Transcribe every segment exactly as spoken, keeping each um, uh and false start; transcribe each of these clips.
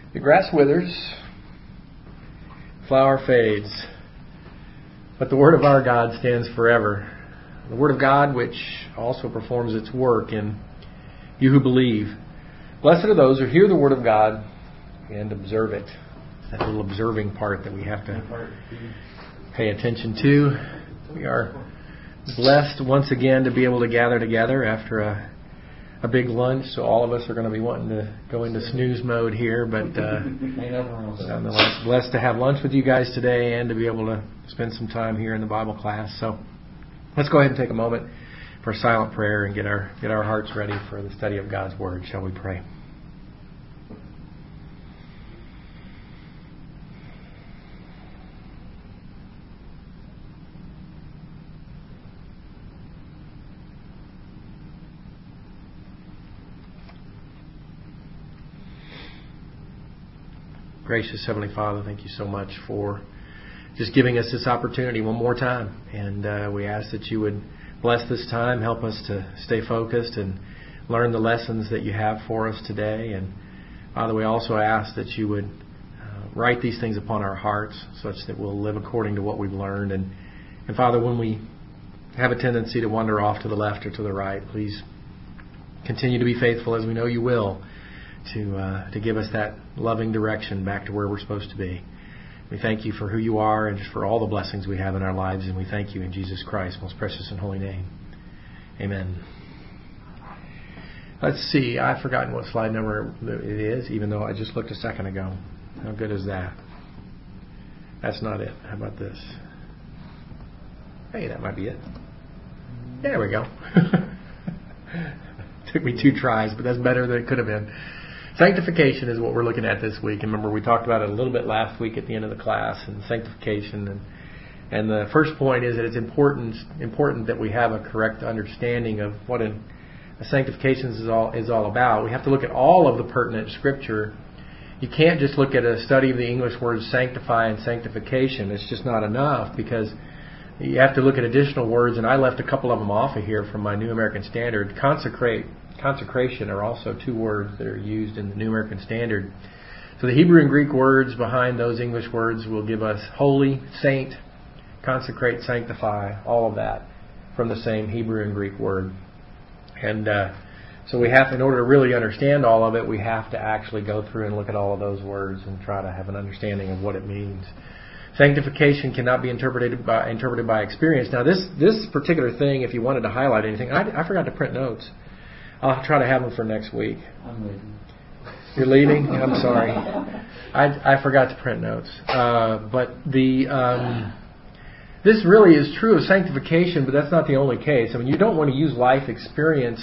The grass withers, flower fades, but the word of our God stands forever. The word of God which also performs its work in you who believe. Blessed are those who hear the word of God and observe it. That little observing part that we have to pay attention to. We are blessed once again to be able to gather together after a a big lunch, so all of us are going to be wanting to go into snooze mode here, but uh, nonetheless, blessed to have lunch with you guys today and to be able to spend some time here in the Bible class. So let's go ahead and take a moment for a silent prayer and get our get our hearts ready for the study of God's Word. Shall we pray? Gracious Heavenly Father, thank you so much for just giving us this opportunity one more time. And uh, we ask that you would bless this time, help us to stay focused and learn the lessons that you have for us today. And Father, we also ask that you would uh, write these things upon our hearts such that we'll live according to what we've learned. And, and Father, when we have a tendency to wander off to the left or to the right, please continue to be faithful, as we know you will, to uh, to give us that loving direction back to where we're supposed to be. We thank you for who you are and just for all the blessings we have in our lives, and we thank you in Jesus Christ's most precious and holy name. Amen. Let's see. I've forgotten what slide number it is, even though I just looked a second ago. How good is that? That's not it. How about this? Hey, that might be it. There we go. Took me two tries, but that's better than it could have been. Sanctification is what we're looking at this week. And remember, we talked about it a little bit last week at the end of the class, and sanctification. And and the first point is that it's important important that we have a correct understanding of what a, a sanctification is all is all about. We have to look at all of the pertinent Scripture. You can't just look at a study of the English words sanctify and sanctification. It's just not enough, because you have to look at additional words, and I left a couple of them off of here from my New American Standard. Consecrate. Consecration are also two words that are used in the New American Standard. So the Hebrew and Greek words behind those English words will give us holy, saint, consecrate, sanctify, all of that from the same Hebrew and Greek word. And uh, so we have, in order to really understand all of it, we have to actually go through and look at all of those words and try to have an understanding of what it means. Sanctification cannot be interpreted by interpreted by experience. Now, this this particular thing, if you wanted to highlight anything, I, I forgot to print notes. I'll try to have them for next week. I'm leaving. You're leaving? I'm sorry. I, I forgot to print notes. Uh, but the um, this really is true of sanctification, but that's not the only case. I mean, you don't want to use life experience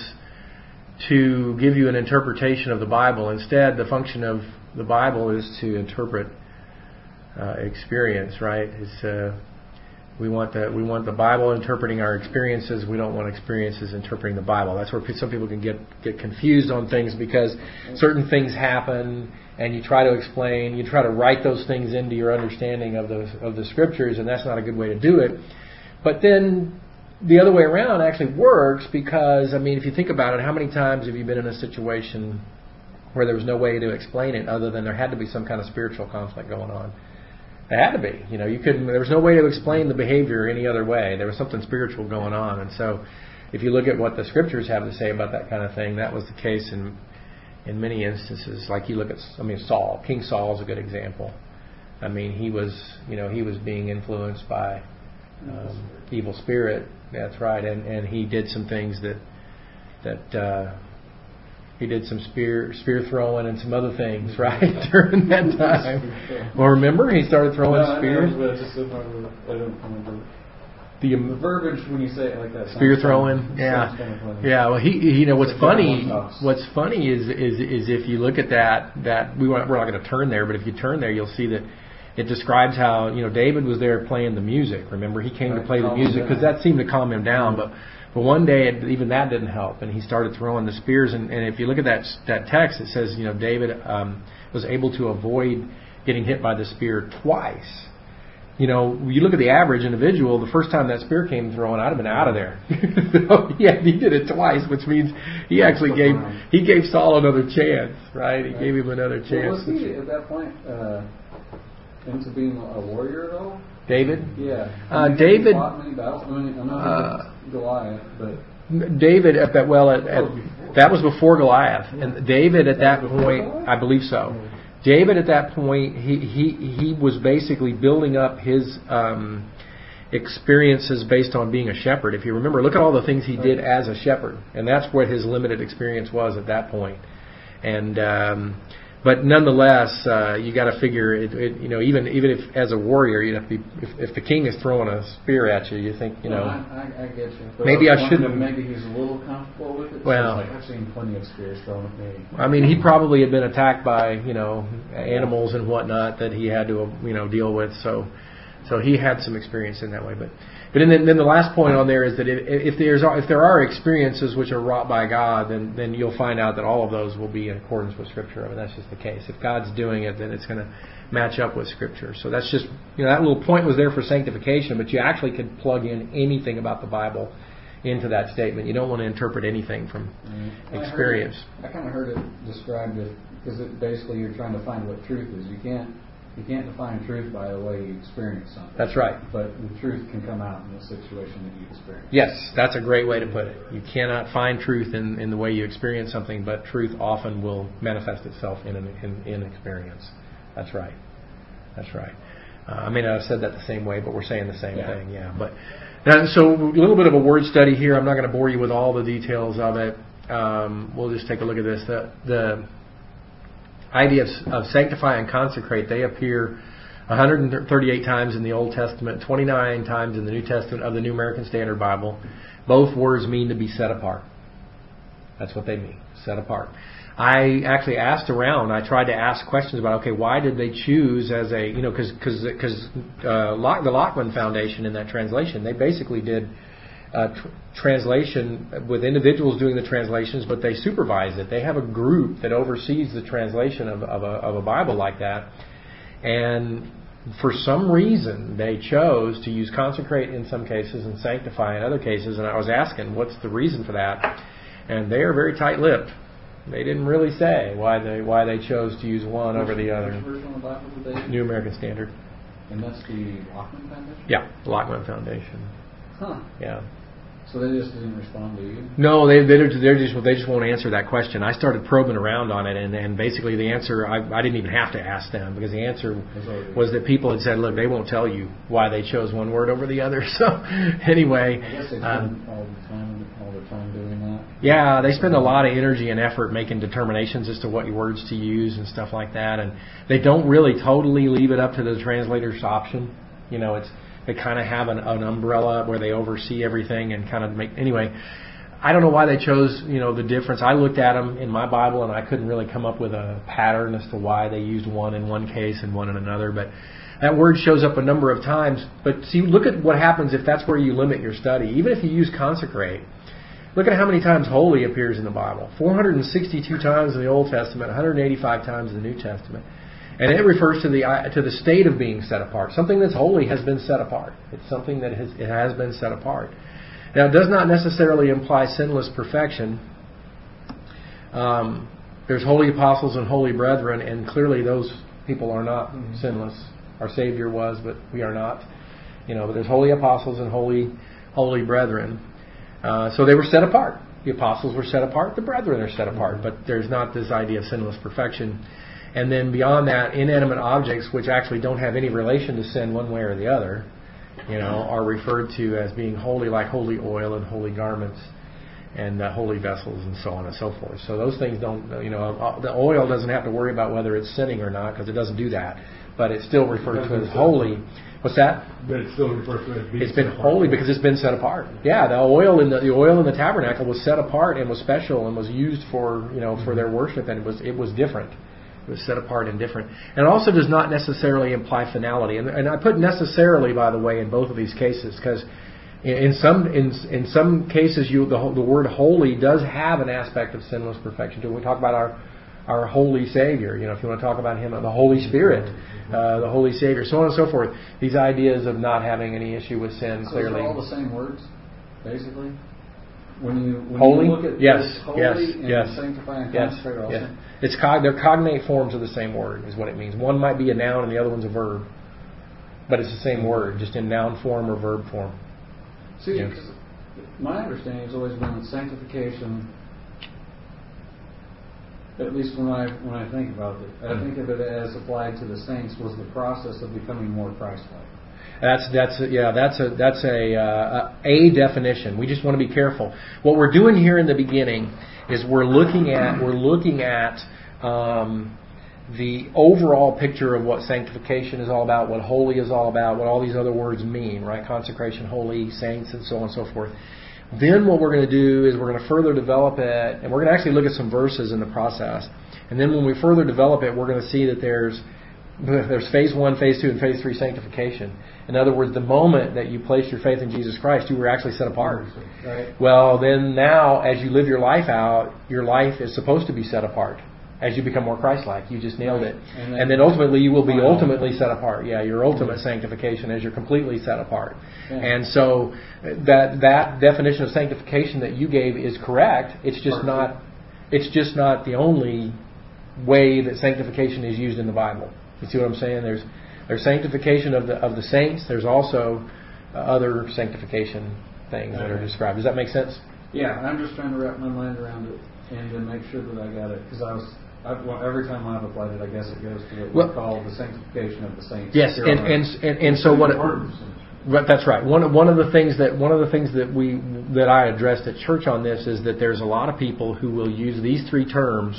to give you an interpretation of the Bible. Instead, the function of the Bible is to interpret uh, experience, right? It's uh, We want the we want the Bible interpreting our experiences. We don't want experiences interpreting the Bible. That's where some people can get, get confused on things, because certain things happen and you try to explain, you try to write those things into your understanding of the of the Scriptures, and that's not a good way to do it. But then the other way around actually works, because, I mean, if you think about it, how many times have you been in a situation where there was no way to explain it other than there had to be some kind of spiritual conflict going on? It had to be. You know, you couldn't. There was no way to explain the behavior any other way. There was something spiritual going on, and so if you look at what the Scriptures have to say about that kind of thing, that was the case in in many instances. Like you look at, I mean, Saul. King Saul is a good example. I mean, he was, you know, he was being influenced by um, evil spirit. That's right, and and he did some things that that. Uh, He did some spear spear throwing and some other things, right, during that time. Well, remember, he started throwing no, spears. I, know, I, just, I don't remember. The, um, the verbiage when you say it like that. Spear throwing, funny. yeah, kind of yeah. Well, he, he, you know, what's it's funny, what's funny is is is if you look at that that we we're not going to turn there, but if you turn there, you'll see that it describes how, you know, David was there playing the music. Remember, he came right. to play the music because that seemed to calm him down, but. But one day, it, even that didn't help, and he started throwing the spears. And, and if you look at that that text, it says, you know, David um, was able to avoid getting hit by the spear twice. you know, you look at the average individual, the first time that spear came thrown, I'd have been out of there. So, yeah, he did it twice, which means he actually gave he gave Saul another chance, right? He gave him another chance. Well, was he at that point uh, into being a warrior at all? David? Yeah. Uh, He David. fought many battles. I mean, I'm not Uh, Goliath, but David at that well at, at that was before Goliath, and David at that point, I believe so. David at that point, he he he was basically building up his um, experiences based on being a shepherd. If you remember, look at all the things he did as a shepherd, and that's what his limited experience was at that point. And um, but nonetheless, uh, you got to figure it, it. You know, even even if as a warrior, you have to be. If, if the king is throwing a spear at you, you think, you know. No, I, I, I get you. But Maybe I, I shouldn't. Maybe he's a little comfortable with it. Well, so it's like, I've seen plenty of spears thrown at me. I mean, he probably had been attacked by, you know, animals and whatnot that he had to, you know, deal with. So, so he had some experience in that way. But, but then, then the last point on there is that if, if there's if there are experiences which are wrought by God, then then you'll find out that all of those will be in accordance with Scripture. I mean, that's just the case. If God's doing it, then it's going to match up with Scripture. So that's just, you know, that little point was there for sanctification, but you actually could plug in anything about the Bible into that statement. You don't want to interpret anything from Mm-hmm. experience. I, I kind of heard it described it because it basically you're trying to find what truth is. You can't you can't define truth by the way you experience something. That's right. But the truth can come out in the situation that you experience. Yes, that's a great way to put it. You cannot find truth in, in the way you experience something, but truth often will manifest itself in an, in, in experience. That's right. That's right. Uh, I may not have said that the same way, but we're saying the same yeah. thing. Yeah. But now, so a little bit of a word study here. I'm not going to bore you with all the details of it. Um, we'll just take a look at this. The, the idea of, of sanctify and consecrate, they appear one hundred thirty-eight times in the Old Testament, twenty-nine times in the New Testament of the New American Standard Bible. Both words mean to be set apart. That's what they mean, set apart. I actually asked around. I tried to ask questions about, okay, why did they choose as a, you know, because because because uh, Lock, the Lockman Foundation in that translation, they basically did uh, tr- translation with individuals doing the translations, but they supervise it. They have a group that oversees the translation of, of, a, of a Bible like that. And for some reason, they chose to use consecrate in some cases and sanctify in other cases. And I was asking, what's the reason for that? And they are very tight-lipped. They didn't really say why they why they chose to use one which, over the other. Which version of the Bible did they use? New American Standard. And that's the Lockman Foundation? Yeah, the Lockman Foundation. Huh. Yeah. So they just didn't respond to you? No, they they're, they're just they just won't answer that question. I started probing around on it, and, and basically the answer I, I didn't even have to ask them, because the answer was that people had said, look, they won't tell you why they chose one word over the other. So anyway, I guess they spend um, all the time all the time doing that. yeah, they spend a lot of energy and effort making determinations as to what words to use and stuff like that, and they don't really totally leave it up to the translator's option. You know, it's they kind of have an, an umbrella where they oversee everything and kind of make... Anyway, I don't know why they chose, you know, the difference. I looked at them in my Bible and I couldn't really come up with a pattern as to why they used one in one case and one in another. But that word shows up a number of times. But see, look at what happens if that's where you limit your study. Even if you use consecrate, look at how many times holy appears in the Bible. four hundred sixty-two times in the Old Testament, one hundred eighty-five times in the New Testament. And it refers to the to the state of being set apart. Something that's holy has been set apart. It's something that has, it has been set apart. Now, it does not necessarily imply sinless perfection. Um, there's holy apostles and holy brethren, and clearly those people are not mm-hmm. sinless. Our Savior was, but we are not. You know, but there's holy apostles and holy holy brethren. Uh, so they were set apart. The apostles were set apart. The brethren are set apart. But there's not this idea of sinless perfection. And then beyond that, inanimate objects, which actually don't have any relation to sin one way or the other, you know, are referred to as being holy, like holy oil and holy garments and uh, holy vessels and so on and so forth. So those things don't, you know, the oil doesn't have to worry about whether it's sinning or not, because it doesn't do that. But it's still referred to as holy. What's that? But it's still referred to as being It's been holy because it's been set apart. Yeah, the oil in the, the oil in the tabernacle was set apart and was special and was used for, you know, for their worship, and it was it was different. It was set apart and different. And it also does not necessarily imply finality. And, and I put necessarily, by the way, in both of these cases, because in, in some in in some cases, you the, the word holy does have an aspect of sinless perfection. When we talk about our our Holy Savior. You know, if you want to talk about Him, the Holy Spirit, uh, the Holy Savior, so on and so forth. These ideas of not having any issue with sin, so clearly. So are all the same words, basically? When you, when holy? you look at yes, this, holy yes, and yes, sanctify and yes, consecrate are all yes. same? It's cog- they're cognate forms of the same word, is what it means. One might be a noun and the other one's a verb. But it's the same word, just in noun form or verb form. See, Yeah. because my understanding has always been that sanctification, at least when I when I think about it, I think of it as applied to the saints, was the process of becoming more Christ-like. That's that's a, yeah that's a that's a uh, a definition. We just want to be careful. What we're doing here in the beginning is we're looking at we're looking at um, the overall picture of what sanctification is all about, what holy is all about, what all these other words mean, right? Consecration, holy, saints, and so on and so forth. Then what we're going to do is we're going to further develop it, and we're going to actually look at some verses in the process. And then when we further develop it, we're going to see that there's there's phase one, phase two, and phase three sanctification. In other words, the moment that you placed your faith in Jesus Christ, you were actually set apart. Right. Well, then now, as you live your life out, your life is supposed to be set apart. As you become more Christ-like, you just nailed it. And then, and then ultimately you will be ultimately set apart. Yeah, your ultimate sanctification as you're completely set apart. Yeah. And so that that definition of sanctification that you gave is correct. It's just Perfect. not it's just not the only way that sanctification is used in the Bible. You see what I'm saying? There's there's sanctification of the of the saints. There's also uh, other sanctification things that are described. Does that make sense? Yeah, I'm just trying to wrap my mind around it and to make sure that I got it, because I was I, well, every time I've applied it, I guess it goes to what we well, call the sanctification of the saints. Yes, and and, and and so what? But that's right. One one of the things that one of the things that we that I addressed at church on this is that there's a lot of people who will use these three terms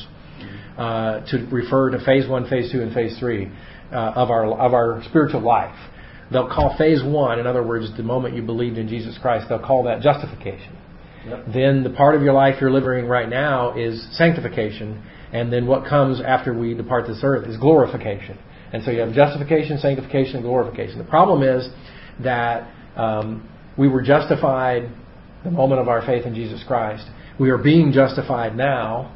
uh, to refer to phase one, phase two, and phase three uh, of our of our spiritual life. They'll call phase one, in other words, the moment you believed in Jesus Christ, they'll call that justification. Yep. Then the part of your life you're living right now is sanctification, and then what comes after we depart this earth is glorification. And so you have justification, sanctification, and glorification. The problem is that um, we were justified the moment of our faith in Jesus Christ. We are being justified now.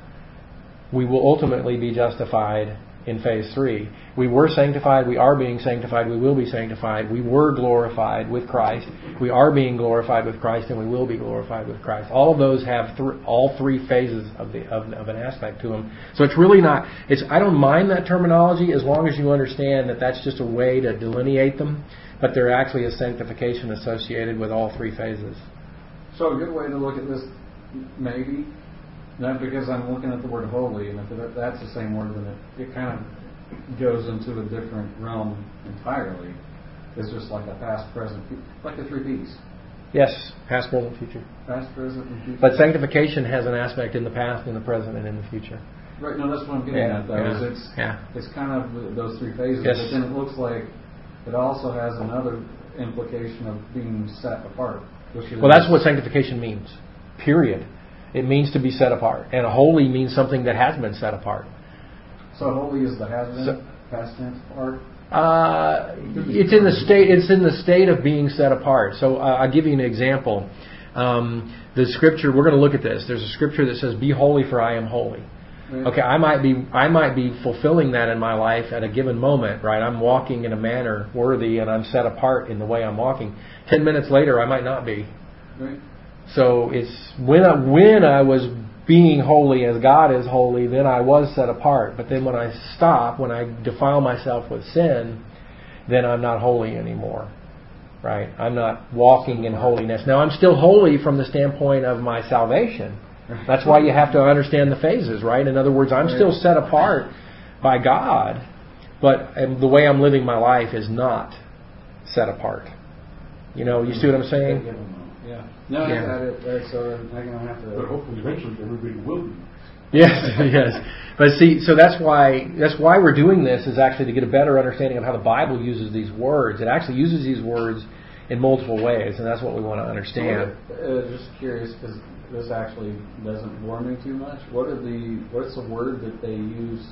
We will ultimately be justified in phase three. We were sanctified, we are being sanctified, we will be sanctified. We were glorified with Christ. We are being glorified with Christ, and we will be glorified with Christ. All of those have th- all three phases of the of, of an aspect to them. So it's really not. It's I don't mind that terminology as long as you understand that that's just a way to delineate them, but there actually is sanctification associated with all three phases. So a good way to look at this, maybe. Not because I'm looking at the word holy, and if that's the same word, then it, it kind of goes into a different realm entirely. It's just like a past, present, like the three P's. Yes, past, present, future. Past, present, and future. But sanctification has an aspect in the past, in the present, and in the future. Right, no, that's what I'm getting yeah, at, though. Yeah, is it's, yeah. it's kind of those three phases, yes. but then it looks like it also has another implication of being set apart. Which is well, that's what sanctification means, period. It means to be set apart. And holy means something that has been set apart. So holy is the has been, so, past tense part? Uh, it's in the state it's in the state of being set apart. So uh, I'll give you an example. Um, the scripture, we're going to look at this. There's a scripture that says, "Be holy for I am holy." Right. Okay, I might be I might be fulfilling that in my life at a given moment, right? I'm walking in a manner worthy and I'm set apart in the way I'm walking. Ten minutes later, I might not be. Right. So it's when I, when I was being holy as God is holy, then I was set apart. But then when I stop, when I defile myself with sin, then I'm not holy anymore. Right? I'm not walking in holiness. Now I'm still holy from the standpoint of my salvation. That's why you have to understand the phases, right? In other words, I'm still set apart by God, but the way I'm living my life is not set apart. You know, you see what I'm saying? Yeah. No, yeah. I got it. Right, so I'm going to have to. But hopefully, eventually, everybody will be. Yes, yes. But see, so that's why that's why we're doing this is actually to get a better understanding of how the Bible uses these words. It actually uses these words in multiple ways, and that's what we want to understand. So, uh, just curious, because this actually doesn't bore me too much. What are the what's the word that they use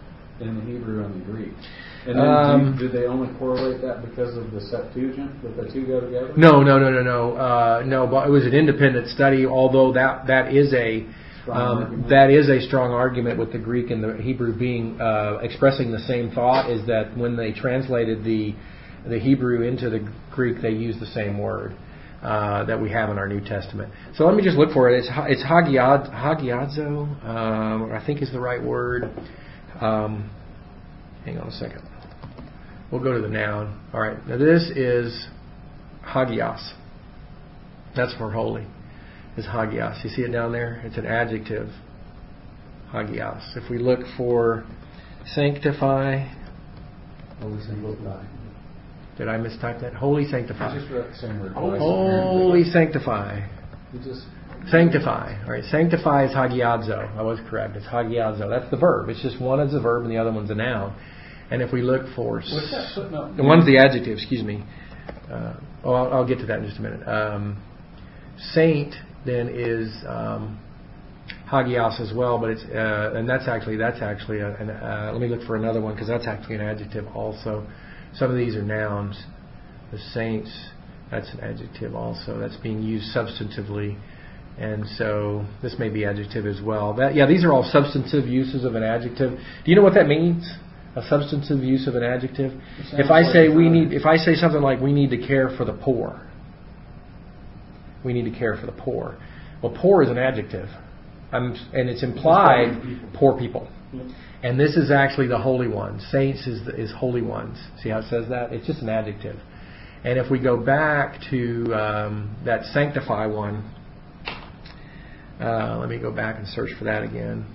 in the Hebrew and the Greek? And then um, do, do they only correlate that because of the Septuagint, that the two go together? No, no, no, no, no. Uh, no, but it was an independent study, although that that is a Strong Um, argument. that is a strong argument with the Greek and the Hebrew being uh, expressing the same thought. Is that when they translated the the Hebrew into the Greek, they used the same word uh, that we have in our New Testament. So let me just look for it. It's it's hagiad, hagiadzo, um, I think is the right word. Um, hang on a second. We'll go to the noun. All right. Now this is hagios. That's for holy. Is hagios. You see it down there? It's an adjective. Hagios. If we look for sanctify. Holy sanctify. Did I mistype that? Holy sanctify. I just wrote the same word. Holy sanctify. You just Sanctify. All right. Sanctify is hagiadzo. I was correct. It's hagiadzo. That's the verb. It's just one is a verb and the other one's a noun. And if we look for what's that footnote? the one's the adjective. Excuse me. Uh, oh, I'll, I'll get to that in just a minute. Um, saint then is um, hagios as well, but it's uh, and that's actually that's actually a, an, uh, let me look for another one because that's actually an adjective also. Some of these are nouns. The saints, that's an adjective also. That's being used substantively. And so this may be adjective as well. That, yeah, these are all substantive uses of an adjective. Do you know what that means? A substantive use of an adjective? If I say we need, if I say something like we need to care for the poor, we need to care for the poor. Well, poor is an adjective, I'm, and it's implied poor people. And this is actually the holy ones. Saints is the, is holy ones. See how it says that? It's just an adjective. And if we go back to um, that sanctify one, uh, let me go back and search for that again.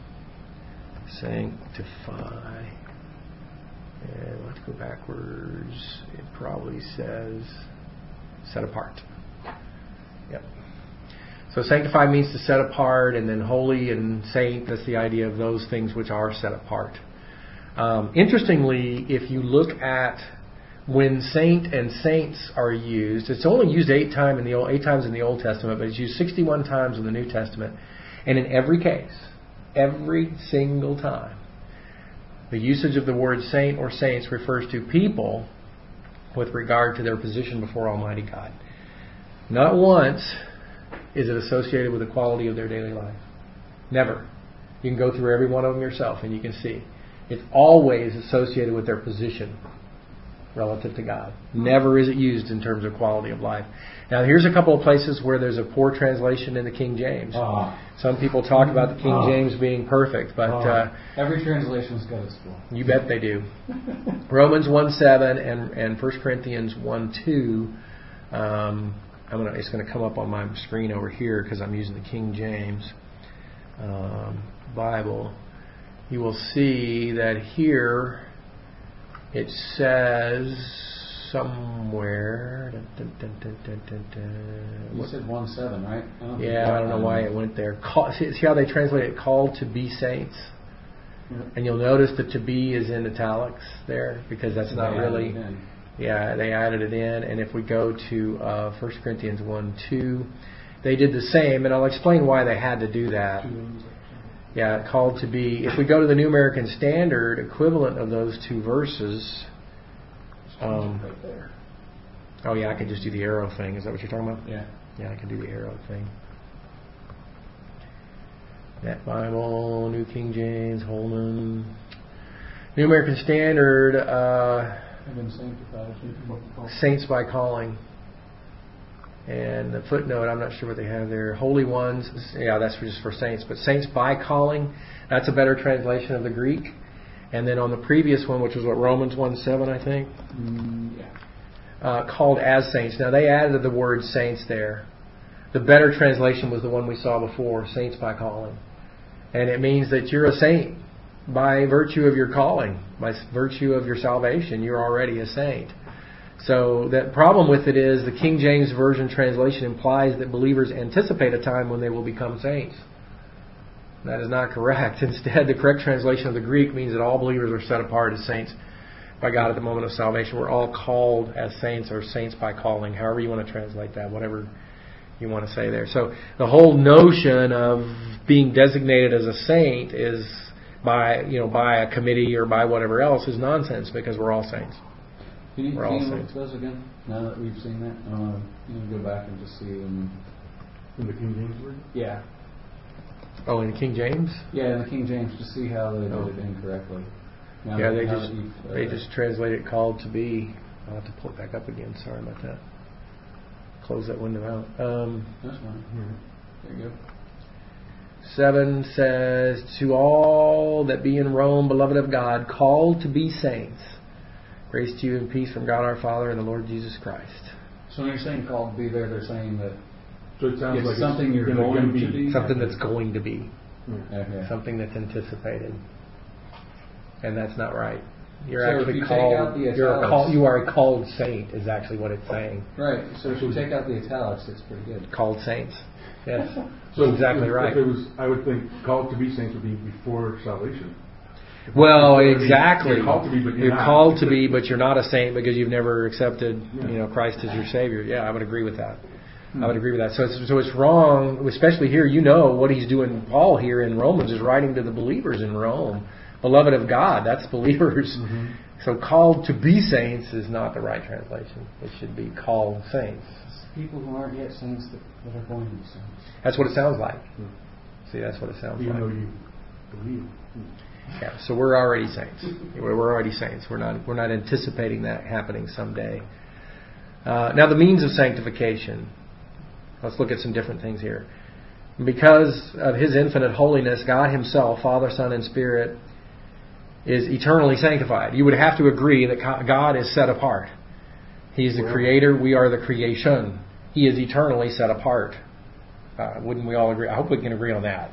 Sanctify. And let's go backwards. It probably says set apart. Yep. So sanctify means to set apart, and then holy and saint, that's the idea of those things which are set apart. Um, interestingly, if you look at when saint and saints are used, it's only used eight, time in the old, eight times in the Old Testament, but it's used sixty-one times in the New Testament. And in every case, every single time, the usage of the word saint or saints refers to people with regard to their position before Almighty God. Not once is it associated with the quality of their daily life. Never. You can go through every one of them yourself and you can see. It's always associated with their position relative to God. Never is it used in terms of quality of life. Now here's a couple of places where there's a poor translation in the King James. Uh, Some people talk about the King uh, James being perfect, but uh, every translation's got its flaw. You bet they do. Romans one seven and, and First Corinthians one two. Um, I'm gonna, it's going to come up on my screen over here because I'm using the King James um, Bible. You will see that here it says somewhere. Dun, dun, dun, dun, dun, dun, You said one seven, right? I don't yeah, I don't know why it went there. Call, see, see how they translate it? Called to be saints. Yeah. And you'll notice that to be is in italics there because that's not They really. added it in. Yeah, they added it in. And if we go to uh, First Corinthians one two, they did the same. And I'll explain why they had to do that. Yeah, called to be. If we go to the New American Standard, equivalent of those two verses. Um, right there. oh, yeah, I can just do the arrow thing. Is that what you're talking about? Yeah. Yeah, I can do the arrow thing. Net Bible, New King James, Holman. New American Standard. Uh, I've been sanctified. Saints by calling. And the footnote, I'm not sure what they have there. Holy ones, yeah, that's just for saints. But saints by calling, that's a better translation of the Greek. And then on the previous one, which was what, Romans one seven, I think? Mm, yeah. Uh, called as saints. Now they added the word saints there. The better translation was the one we saw before, saints by calling. And it means that you're a saint. By virtue of your calling, by virtue of your salvation, you're already a saint. So the problem with it is the King James Version translation implies that believers anticipate a time when they will become saints. That is not correct. Instead, the correct translation of the Greek means that all believers are set apart as saints by God at the moment of salvation. We're all called as saints or saints by calling, however you want to translate that, whatever you want to say there. So the whole notion of being designated as a saint is by, you know, by a committee or by whatever else is nonsense because we're all saints. Can you, We're can all you look saints. at those again? Now that we've seen that, I want to go back and just see them. In the King James Version? Yeah. Oh, in King James? Yeah, in the King James, to see how they Oh. did it incorrectly. Now Yeah, that- they now just that you've, uh, they just translate it called to be. I'll have to pull it back up again. Sorry about that. Close that window out. Um, That's fine. There you go. Seven says, "To all that be in Rome, beloved of God, called to be saints, grace to you and peace from God our Father and the Lord Jesus Christ." So when you're saying called to be there, they're saying that So it sounds it's like something it's you're gonna- going gonna to be. Something that's going to be. Okay. Something that's anticipated. And that's not right. You're So if actually you take called. out the You're a italics- call, you are a called saint, is actually what it's saying. Right. So if you take out the italics, it's pretty good. Called saints. Yes. So exactly if, right. If it was, I would think called to be saints would be before salvation. Well, You're exactly. You're called to be, but you're, You're not. called to be, but you're not a saint because you've never accepted, Yeah. you know, Christ as your Savior. Yeah, I would agree with that. Hmm. I would agree with that. So it's, so it's wrong, especially here. You know what he's doing. Paul here in Romans is writing to the believers in Rome, beloved of God. That's believers. Mm-hmm. So called to be saints is not the right translation. It should be called saints. People who aren't yet saints that, that are going to be saints. That's what it sounds like. Yeah. See, that's what it sounds Even like. though you believe. Yeah, so we're already saints. We're we're already saints. We're not we're not anticipating that happening someday. Uh, now, the means of sanctification. Let's look at some different things here. Because of His infinite holiness, God Himself, Father, Son, and Spirit, is eternally sanctified. You would have to agree that God is set apart. He is the Creator. We are the creation. He is eternally set apart. Uh, wouldn't we all agree? I hope we can agree on that.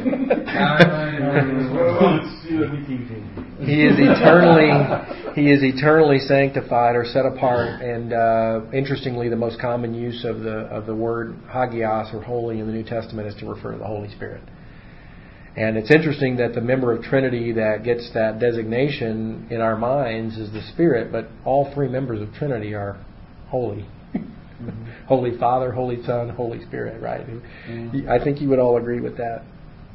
He is eternally, He is eternally sanctified or set apart. And uh, interestingly, the most common use of the of the word hagios or holy in the New Testament is to refer to the Holy Spirit. And it's interesting that the member of Trinity that gets that designation in our minds is the Spirit, but all three members of Trinity are holy. Mm-hmm. Holy Father, Holy Son, Holy Spirit, right? Mm-hmm. I think you would all agree with that.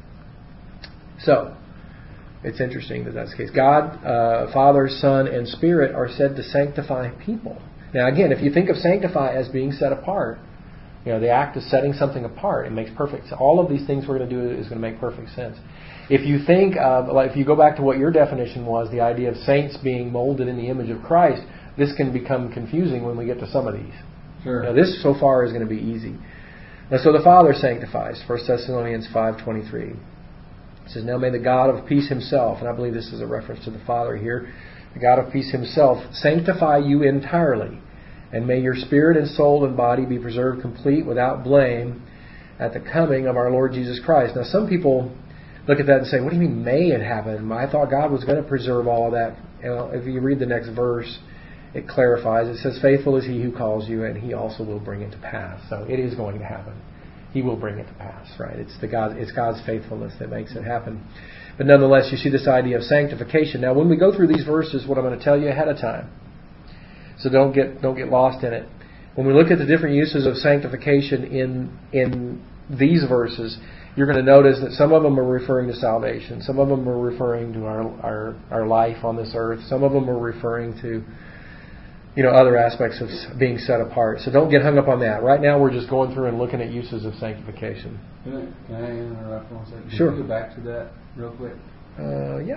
So, it's interesting that that's the case. God, uh, Father, Son, and Spirit are said to sanctify people. Now again, if you think of sanctify as being set apart, you know, the act of setting something apart, it makes perfect sense. All of these things we're going to do is going to make perfect sense. If you think of, like, if you go back to what your definition was, the idea of saints being molded in the image of Christ, this can become confusing when we get to some of these. Sure. Now, this so far is going to be easy. Now, so the Father sanctifies. First Thessalonians five twenty-three. It says, "Now may the God of peace Himself," and I believe this is a reference to the Father here, "the God of peace Himself sanctify you entirely, and may your spirit and soul and body be preserved complete without blame at the coming of our Lord Jesus Christ." Now, some people look at that and say, "What do you mean may it happen? I thought God was going to preserve all of that." You know, if you read the next verse, it clarifies. It says, "Faithful is He who calls you, and He also will bring it to pass." So it is going to happen. He will bring it to pass, right? It's the God, it's God's faithfulness that makes it happen. But nonetheless, you see this idea of sanctification. Now, when we go through these verses, what I'm going to tell you ahead of time, so don't get don't get lost in it. When we look at the different uses of sanctification in in these verses, you're going to notice that some of them are referring to salvation. Some of them are referring to our our, our life on this earth. Some of them are referring to, you know, other aspects of being set apart. So don't get hung up on that. Right now we're just going through and looking at uses of sanctification. Can I, can I interrupt one second? Sure. Can you go back to that real quick? Uh, yeah.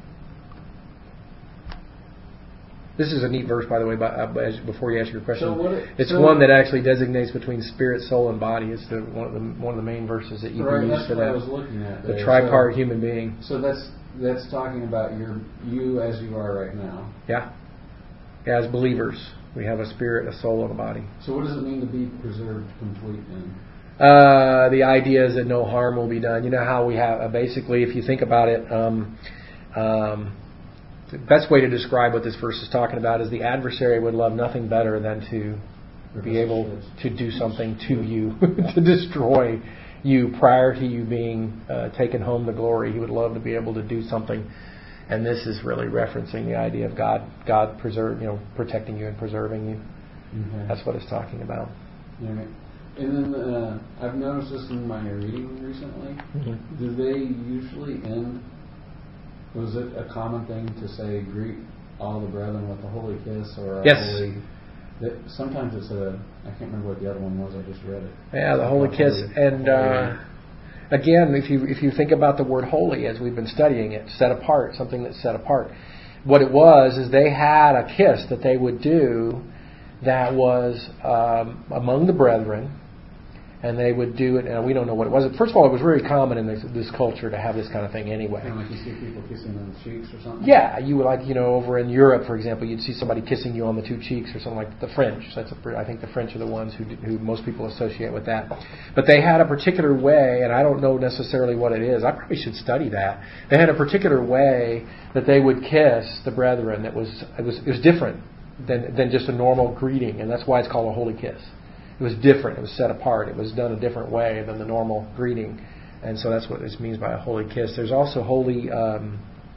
This is a neat verse, by the way, by, uh, as, before you ask your question. So what it, it's so one that actually designates between spirit, soul, and body. It's the, one, of the, one of the main verses that you right, can use that's for what that. I was looking at The there. tripart so, human being. So that's that's talking about your you as you are right now. Yeah. As believers, we have a spirit, a soul, and a body. So what does it mean to be preserved complete then? Uh, the idea is that no harm will be done. You know how we have, uh, basically, if you think about it, um, um, the best way to describe what this verse is talking about is the adversary would love nothing better than to be able to do something to you, to destroy you prior to you being uh, taken home to glory. He would love to be able to do something. And this is really referencing the idea of God, God preserve, you know, protecting you and preserving you. Okay. That's what it's talking about. Okay. And then uh, I've noticed this in my reading recently. Mm-hmm. Do they usually end? Was it a common thing to say greet all the brethren with a holy kiss or a Yes. holy? That sometimes it's a. I can't remember what the other one was. I just read it. Yeah, the Like holy a kiss, holy- and uh, again, if you if you think about the word holy as we've been studying it, set apart, something that's set apart. What it was is they had a kiss that they would do that was um, among the brethren, and they would do it, and we don't know what it was. First of all, it was very common in this, this culture to have this kind of thing anyway. Kind of like you see people kissing on the cheeks or something? Yeah, you would like, you know, over in Europe, for example, you'd see somebody kissing you on the two cheeks or something like that. The French. That's a, I think the French are the ones who, who most people associate with that. But they had a particular way, and I don't know necessarily what it is. I probably should study that. They had a particular way that they would kiss the brethren that was, it was, it was different than, than just a normal greeting, and that's why it's called a holy kiss. It was different. It was set apart. It was done a different way than the normal greeting. And so that's what this means by a holy kiss. There's also holy... Um,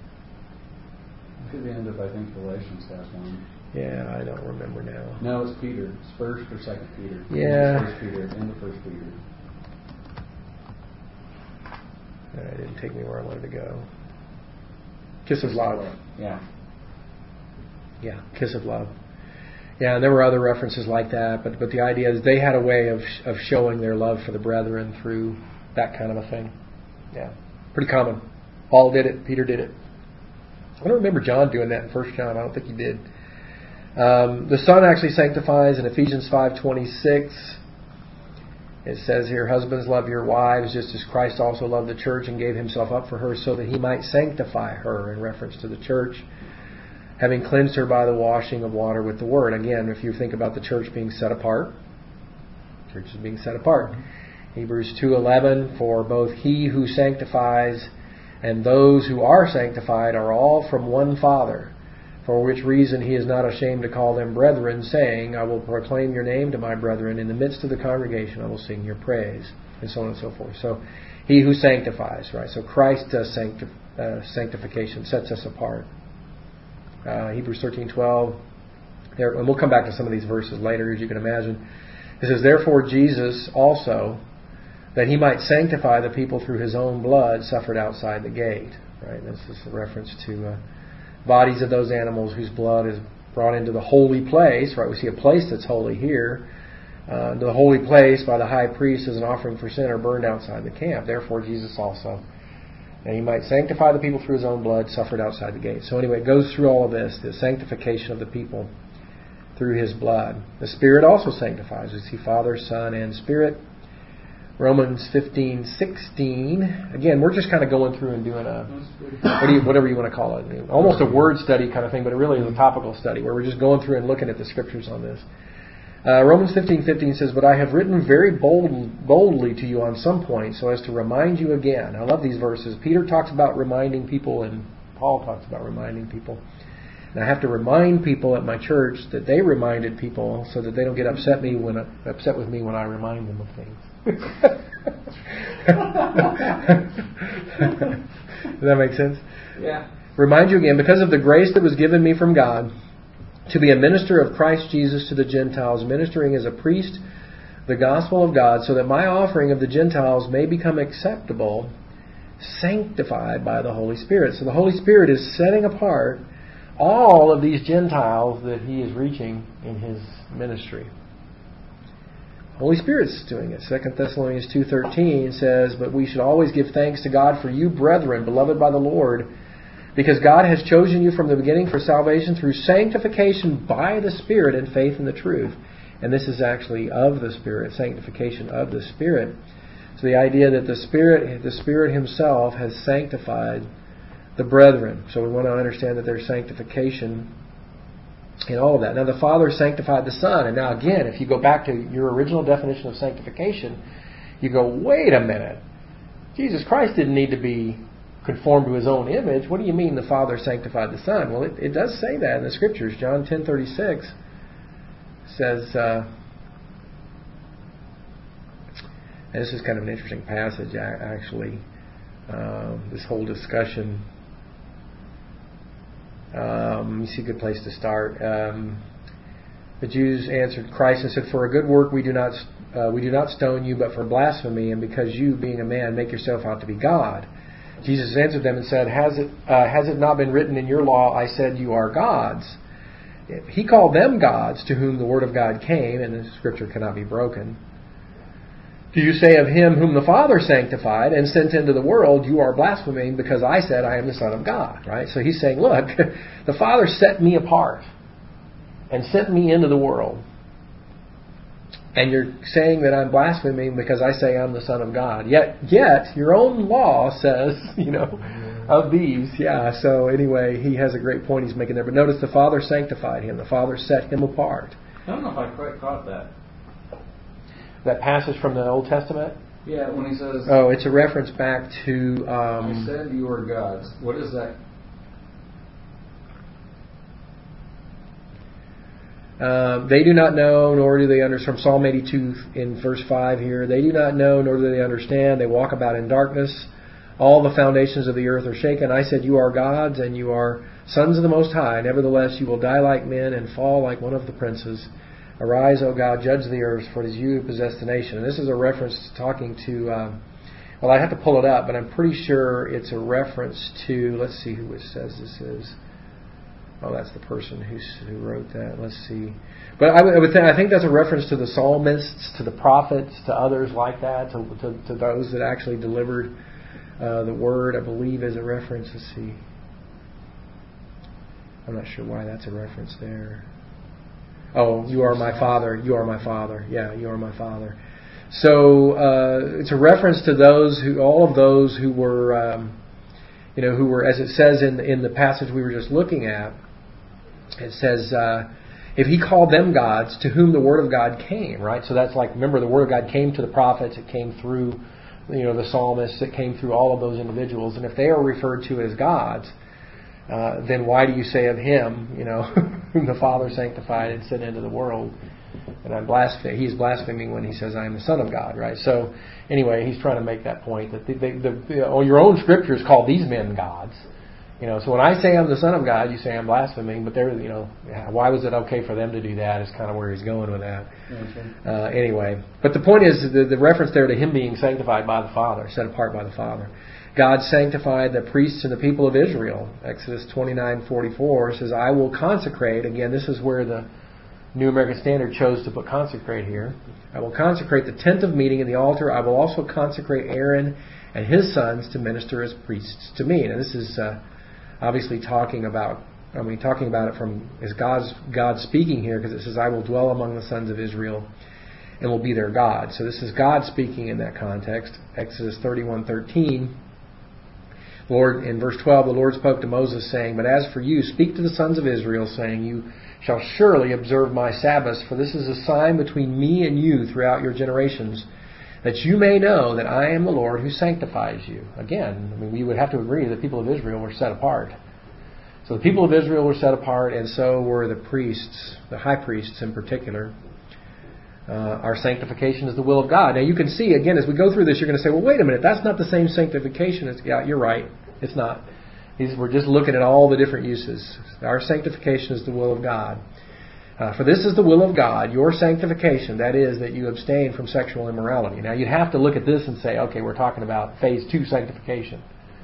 At the end of, I think, Galatians has one. Yeah, I don't remember now. No, it's Peter. It's First or Second Peter. Yeah. First Peter. End of First Peter. Uh, it didn't take me where I wanted to go. Kiss of love. Yeah. Yeah, kiss of love. Yeah, and there were other references like that, but but the idea is they had a way of of showing their love for the brethren through that kind of a thing. Yeah, pretty common. Paul did it. Peter did it. I don't remember John doing that in First John. I don't think he did. Um, the Son actually sanctifies in Ephesians five twenty-six. It says here, husbands, love your wives just as Christ also loved the church and gave himself up for her so that he might sanctify her, in reference to the church, having cleansed her by the washing of water with the word. Again, if you think about the church being set apart, church is being set apart. Hebrews two eleven, for both he who sanctifies and those who are sanctified are all from one Father, for which reason he is not ashamed to call them brethren, saying, I will proclaim your name to my brethren. In the midst of the congregation I will sing your praise, and so on and so forth. So he who sanctifies, right? So Christ does sancti- uh, sanctification, sets us apart. Uh, Hebrews thirteen twelve, there, and we'll come back to some of these verses later, as you can imagine. It says, therefore Jesus also, that he might sanctify the people through his own blood, suffered outside the gate. Right? This is a reference to uh, bodies of those animals whose blood is brought into the holy place. Right? We see a place that's holy here. Uh, the holy place by the high priest as an offering for sin are burned outside the camp. Therefore Jesus also, and he might sanctify the people through his own blood, suffered outside the gate. So anyway, it goes through all of this, the sanctification of the people through his blood. The Spirit also sanctifies. We see Father, Son, and Spirit. Romans fifteen sixteen. Again, we're just kind of going through and doing a, what do you, whatever you want to call it, almost a word study kind of thing, but it really is a topical study where we're just going through and looking at the scriptures on this. Uh, Romans fifteen fifteen says, but I have written very bold, boldly to you on some points so as to remind you again. I love these verses. Peter talks about reminding people, and Paul talks about reminding people. And I have to remind people at my church that they reminded people so that they don't get upset me when upset with me when I remind them of things. Does that make sense? Yeah. Remind you again, because of the grace that was given me from God, to be a minister of Christ Jesus to the Gentiles, ministering as a priest the gospel of God, so that my offering of the Gentiles may become acceptable, sanctified by the Holy Spirit. So the Holy Spirit is setting apart all of these Gentiles that he is reaching in his ministry. Holy Spirit's doing it. Second Thessalonians two thirteen says, but we should always give thanks to God for you, brethren, beloved by the Lord, because God has chosen you from the beginning for salvation through sanctification by the Spirit and faith in the truth. And this is actually of the Spirit, sanctification of the Spirit. So the idea that the Spirit, the Spirit himself has sanctified the brethren. So we want to understand that there's sanctification in all of that. Now the Father sanctified the Son. And now again, if you go back to your original definition of sanctification, you go, wait a minute. Jesus Christ didn't need to be conformed to his own image. What do you mean the Father sanctified the Son? Well, it, it does say that in the Scriptures. John ten thirty-six says, uh, and this is kind of an interesting passage actually, uh, this whole discussion. Um, you see a good place to start. Um, the Jews answered Christ and said, for a good work we do not uh, we do not stone you, but for blasphemy, and because you, being a man, make yourself out to be God. Jesus answered them and said, Has it uh, has it not been written in your law, I said you are gods? He called them gods to whom the word of God came, and the Scripture cannot be broken. Do you say of him whom the Father sanctified and sent into the world, you are blaspheming because I said I am the Son of God, right? So he's saying, look, the Father set me apart and sent me into the world. And you're saying that I'm blaspheming because I say I'm the Son of God. Yet, yet your own law says, you know, of these. Yeah, so anyway, he has a great point he's making there. But notice the Father sanctified him. The Father set him apart. I don't know if I quite caught that. That passage from the Old Testament? Yeah, when he says... Oh, it's a reference back to... Um, I said you are gods. What is that? Uh, they do not know, nor do they understand. From Psalm eighty-two in verse five here. They do not know, nor do they understand. They walk about in darkness. All the foundations of the earth are shaken. I said, you are gods, and you are sons of the Most High. Nevertheless, you will die like men and fall like one of the princes. Arise, O God, judge the earth, for it is you who possess the nation. And this is a reference to talking to... Um, well, I have to pull it up, but I'm pretty sure it's a reference to... Let's see who it says this is. Oh, that's the person who who wrote that. Let's see. But I would, I would think I think that's a reference to the psalmists, to the prophets, to others like that, to to, to those that actually delivered uh, the word. I believe is a reference. Let's see. I'm not sure why that's a reference there. Oh, you are my Father. You are my Father. Yeah, you are my Father. So uh, it's a reference to those who, all of those who were, um, you know, who were, as it says in in the passage we were just looking at. It says, uh, if he called them gods, to whom the word of God came, right? So that's like, remember, the word of God came to the prophets, it came through, you know, the psalmists, it came through all of those individuals. And if they are referred to as gods, uh, then why do you say of him, you know, whom the Father sanctified and sent into the world? And I'm blaspheming. He's blaspheming when he says, I am the Son of God, right? So anyway, he's trying to make that point that the, the, the, oh, your own scriptures call these men gods. You know, so when I say I'm the Son of God, you say I'm blaspheming, but they're, you know, why was it okay for them to do that is kind of where he's going with that. Okay. Uh, anyway, but the point is the, the reference there to him being sanctified by the Father, set apart by the Father. God sanctified the priests and the people of Israel. Exodus twenty-nine forty-four says, I will consecrate. Again, this is where the New American Standard chose to put consecrate here. I will consecrate the tent of meeting and the altar. I will also consecrate Aaron and his sons to minister as priests to me. And this is... Uh, Obviously, talking about, I mean, talking about it from is God's God speaking here, because it says, "I will dwell among the sons of Israel, and will be their God." So this is God speaking in that context. Exodus thirty-one thirteen. Lord, in verse twelve, the Lord spoke to Moses, saying, "But as for you, speak to the sons of Israel, saying, You shall surely observe my Sabbaths, for this is a sign between me and you throughout your generations, that you may know that I am the Lord who sanctifies you." Again, I mean, we would have to agree that the people of Israel were set apart. So the people of Israel were set apart, and so were the priests, the high priests in particular. Uh, our sanctification is the will of God. Now you can see, again, as we go through this, you're going to say, well, wait a minute, that's not the same sanctification as... Yeah, you're right. It's not. These, we're just looking at all the different uses. Our sanctification is the will of God. Uh, for this is the will of God, your sanctification, that is, that you abstain from sexual immorality. Now, you'd have to look at this and say, okay, we're talking about phase two sanctification.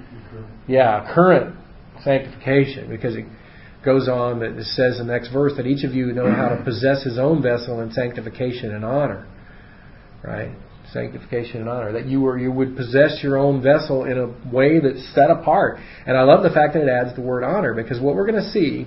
Yeah, current sanctification, because it goes on, that it says in the next verse that each of you know how to possess his own vessel in sanctification and honor. Right? Sanctification and honor. That you were you would possess your own vessel in a way that's set apart. And I love the fact that it adds the word honor, because what we're going to see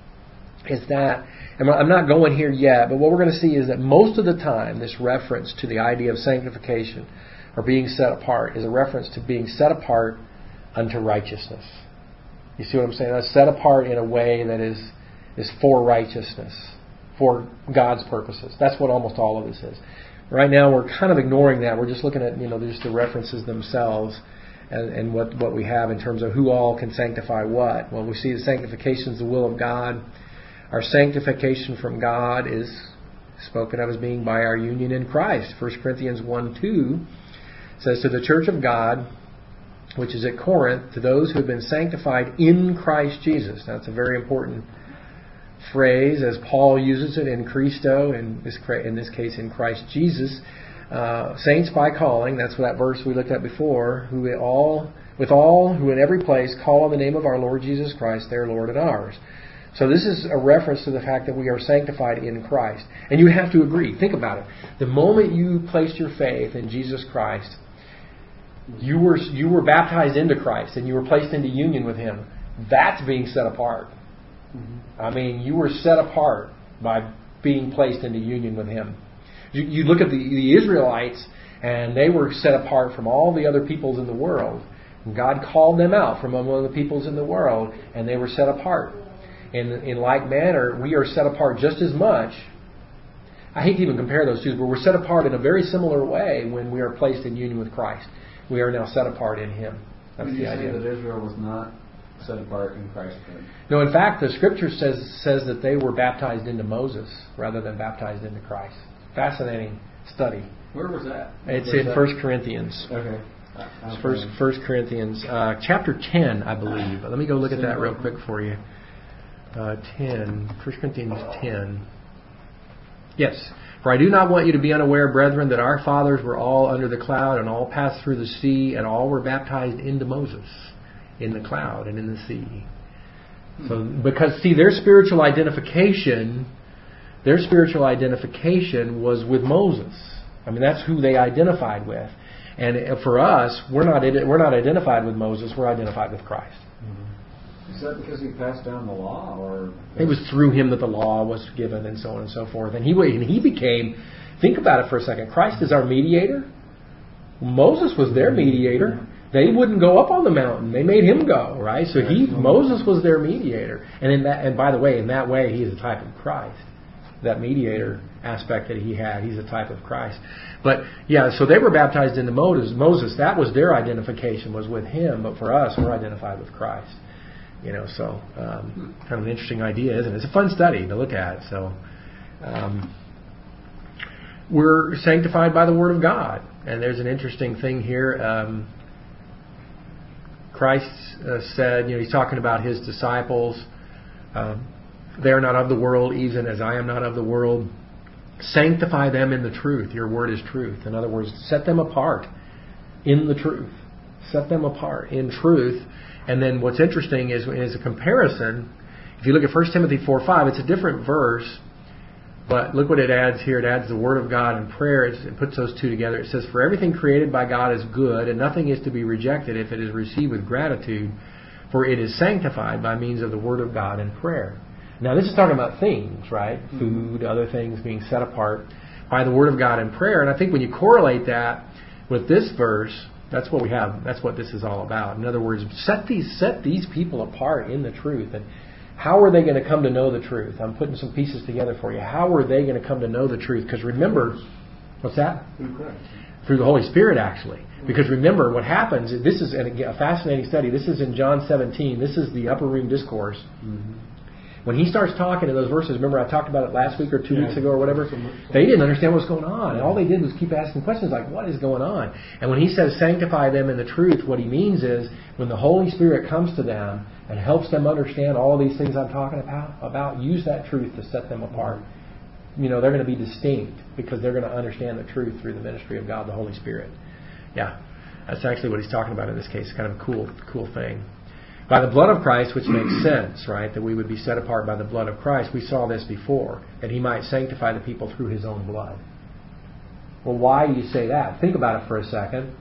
is that, and I'm not going here yet, but what we're going to see is that most of the time this reference to the idea of sanctification or being set apart is a reference to being set apart unto righteousness. You see what I'm saying? That's set apart in a way that is is for righteousness, for God's purposes. That's what almost all of this is. Right now we're kind of ignoring that. We're just looking at, you know, just the references themselves and, and what, what we have in terms of who all can sanctify what. Well, we see that sanctification is the will of God. Our sanctification from God is spoken of as being by our union in Christ. First Corinthians one two says, to the church of God, which is at Corinth, to those who have been sanctified in Christ Jesus. That's a very important phrase, as Paul uses it in Christo, in this, in this case in Christ Jesus. Uh, saints by calling, that's that verse we looked at before, who all, with all who in every place call on the name of our Lord Jesus Christ, their Lord and ours. So this is a reference to the fact that we are sanctified in Christ. And you have to agree. Think about it. The moment you placed your faith in Jesus Christ, you were you were baptized into Christ and you were placed into union with Him. That's being set apart. Mm-hmm. I mean, you were set apart by being placed into union with Him. You, you look at the, the Israelites, and they were set apart from all the other peoples in the world. And God called them out from among the peoples in the world, and they were set apart. In, in like manner, we are set apart just as much. I hate to even compare those two, but we're set apart in a very similar way when we are placed in union with Christ. We are now set apart in Him. That's Did the you idea. say that Israel was not set apart in Christ? No, in fact, the Scripture says says that they were baptized into Moses rather than baptized into Christ. Fascinating study. Where was that? It's Where's in that? First Corinthians. Okay. It's First First Corinthians, uh, chapter ten, I believe. Let me go look at that real quick for you. Uh, ten, First Corinthians ten. Yes. For I do not want you to be unaware, brethren, that our fathers were all under the cloud and all passed through the sea and all were baptized into Moses in the cloud and in the sea. So, because see, their spiritual identification, their spiritual identification was with Moses. I mean, that's who they identified with. And for us, we're not we're not identified with Moses. We're identified with Christ. Is that because he passed down the law, or it was through him that the law was given, and so on and so forth? And he and he became. Think about it for a second. Christ is our mediator. Moses was their mediator. They wouldn't go up on the mountain. They made him go, right? So he Moses was their mediator. And in that, and by the way, in that way, he is a type of Christ. That mediator aspect that he had, he's a type of Christ. But yeah, so they were baptized into Moses. Moses, that was their identification, was with him. But for us, we're identified with Christ. You know, so um, kind of an interesting idea, isn't it? It's a fun study to look at. So um, we're sanctified by the Word of God, and there's an interesting thing here. Um, Christ uh, said, you know, he's talking about his disciples. Um, they are not of the world, even as I am not of the world. Sanctify them in the truth. Your word is truth. In other words, set them apart in the truth. Set them apart in truth. And then what's interesting is, is a comparison. If you look at First Timothy four five, it's a different verse. But look what it adds here. It adds the Word of God and prayer. It puts those two together. It says, for everything created by God is good, and nothing is to be rejected if it is received with gratitude, for it is sanctified by means of the Word of God and prayer. Now this is talking about things, right? Food, other things being set apart by the Word of God and prayer. And I think when you correlate that with this verse, that's what we have. That's what this is all about. In other words, set these set these people apart in the truth. And how are they going to come to know the truth? I'm putting some pieces together for you. How are they going to come to know the truth? Because remember, what's that? Through Christ. Through the Holy Spirit, actually. Because remember, what happens, this is a fascinating study. This is in John seventeen. This is the Upper Room Discourse. Mm-hmm. When he starts talking in those verses, remember I talked about it last week or two yeah. weeks ago or whatever, they didn't understand what was going on. And all they did was keep asking questions like, what is going on? And when he says sanctify them in the truth, what he means is when the Holy Spirit comes to them and helps them understand all these things I'm talking about, about use that truth to set them apart. You know, they're going to be distinct because they're going to understand the truth through the ministry of God, the Holy Spirit. Yeah, that's actually what he's talking about in this case. Kind of a cool, cool thing. By the blood of Christ, which makes sense, right? That we would be set apart by the blood of Christ. We saw this before, that he might sanctify the people through his own blood. Well, why do you say that? Think about it for a second.